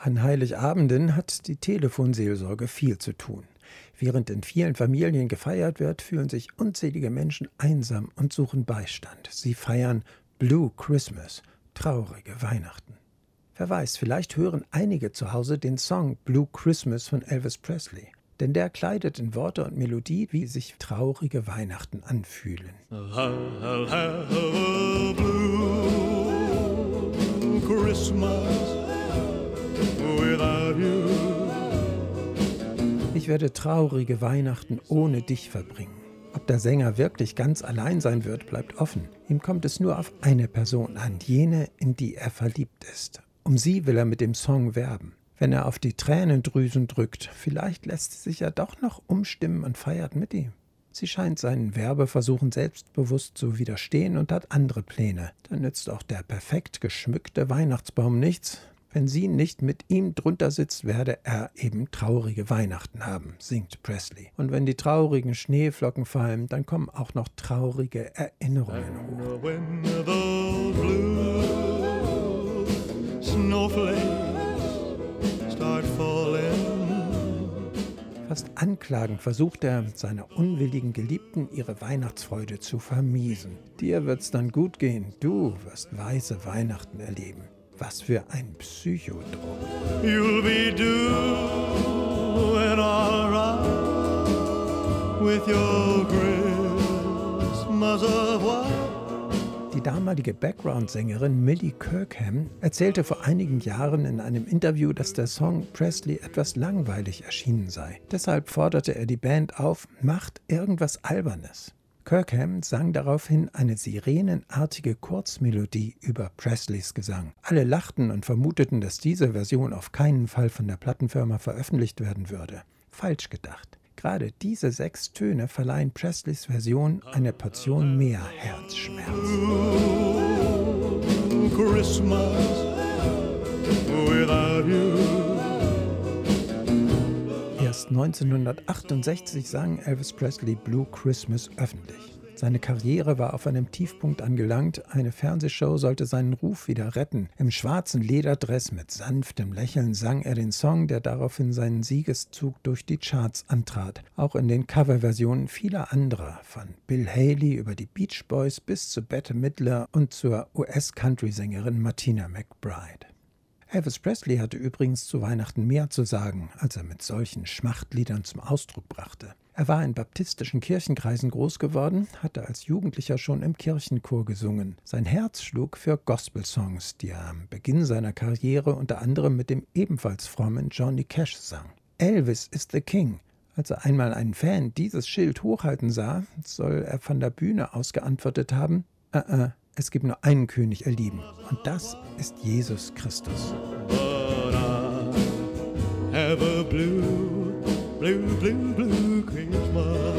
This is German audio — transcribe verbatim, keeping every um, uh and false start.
An Heiligabenden hat die Telefonseelsorge viel zu tun. Während in vielen Familien gefeiert wird, fühlen sich unzählige Menschen einsam und suchen Beistand. Sie feiern Blue Christmas, traurige Weihnachten. Wer weiß, vielleicht hören einige zu Hause den Song Blue Christmas von Elvis Presley. Denn der kleidet in Worte und Melodie, wie sich traurige Weihnachten anfühlen. I'll have a blue Christmas without you. Ich werde traurige Weihnachten ohne dich verbringen. Ob der Sänger wirklich ganz allein sein wird, bleibt offen. Ihm kommt es nur auf eine Person an, jene, in die er verliebt ist. Um sie will er mit dem Song werben. Wenn er auf die Tränendrüsen drückt, vielleicht lässt sie sich ja doch noch umstimmen und feiert mit ihm. Sie scheint seinen Werbeversuchen selbstbewusst zu widerstehen und hat andere Pläne. Dann nützt auch der perfekt geschmückte Weihnachtsbaum nichts. Wenn sie nicht mit ihm drunter sitzt, werde er eben traurige Weihnachten haben, singt Presley. Und wenn die traurigen Schneeflocken fallen, dann kommen auch noch traurige Erinnerungen hoch. When those blue snowflakes start falling. Fast anklagend versucht er, seiner unwilligen Geliebten ihre Weihnachtsfreude zu vermiesen. Dir wird's dann gut gehen, du wirst weiße Weihnachten erleben. Was für ein Psychodruck. You'll be doing all right with your Christmas of white. Die damalige Background-Sängerin Millie Kirkham erzählte vor einigen Jahren in einem Interview, dass der Song Presley etwas langweilig erschienen sei. Deshalb forderte er die Band auf, macht irgendwas Albernes. Kirkham sang daraufhin eine sirenenartige Kurzmelodie über Presleys Gesang. Alle lachten und vermuteten, dass diese Version auf keinen Fall von der Plattenfirma veröffentlicht werden würde. Falsch gedacht. Gerade diese sechs Töne verleihen Presleys Version eine Portion mehr Herzschmerz. Christmas without you. Erst neunzehnhundertachtundsechzig sang Elvis Presley Blue Christmas öffentlich. Seine Karriere war auf einem Tiefpunkt angelangt. Eine Fernsehshow sollte seinen Ruf wieder retten. Im schwarzen Lederdress mit sanftem Lächeln sang er den Song, der daraufhin seinen Siegeszug durch die Charts antrat. Auch in den Coverversionen vieler anderer, von Bill Haley über die Beach Boys bis zu Bette Midler und zur U S-Country-Sängerin Martina McBride. Elvis Presley hatte übrigens zu Weihnachten mehr zu sagen, als er mit solchen Schmachtliedern zum Ausdruck brachte. Er war in baptistischen Kirchenkreisen groß geworden, hatte als Jugendlicher schon im Kirchenchor gesungen. Sein Herz schlug für Gospelsongs, die er am Beginn seiner Karriere unter anderem mit dem ebenfalls frommen Johnny Cash sang. Elvis is the King. Als er einmal einen Fan dieses Schild hochhalten sah, soll er von der Bühne aus geantwortet haben, äh, äh, es gibt nur einen König, ihr Lieben, und das ist Jesus Christus. But I have a blue, blue, blue, blue Christmas.